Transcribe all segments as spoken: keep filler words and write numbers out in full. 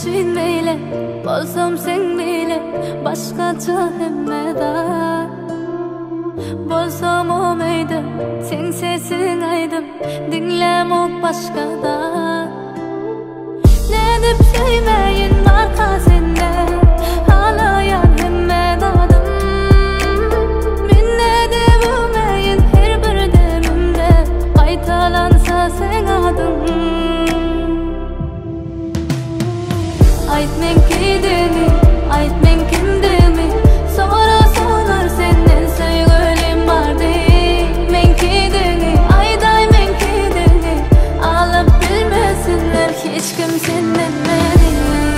düşünmeyle, bolsam sen bile başkaça hemmeda. Bolsam o meyde, sen sesin aydım, dinlemek başkada. Ne dip söyleyin marka sende, ağlayan hemmedadım. Min ne dip ömeyin her bir demimde, qaytalansa sen adın. Ayt men kiydimi, ayt men kimdimi, sonra sorar senden söygölüm bardy. Men kiydimi, ayday men kiydimi, alıp bilmesinler hiç kim senden meni.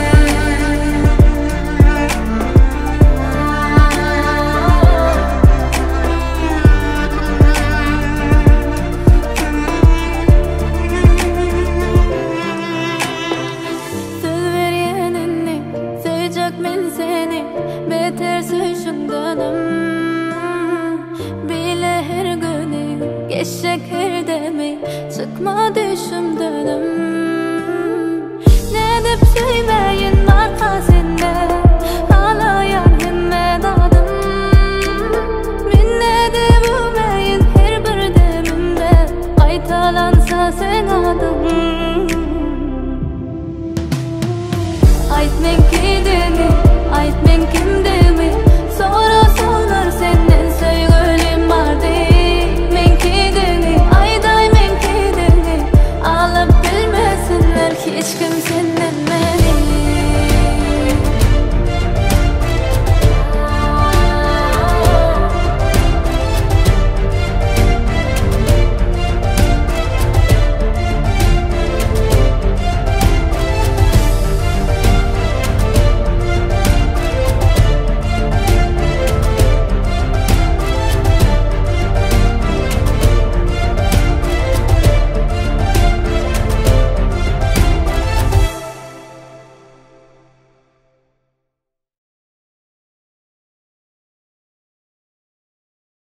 Men seni beter söyüşümdenim. Bile her günü geçecek her demi, çıkma düşümdenim. Ne dip söyleyin marka sende, ağlayan hemmedadım. Min ne dip ömeyin her bir demimde, qaytalansa sen adın. Ayt men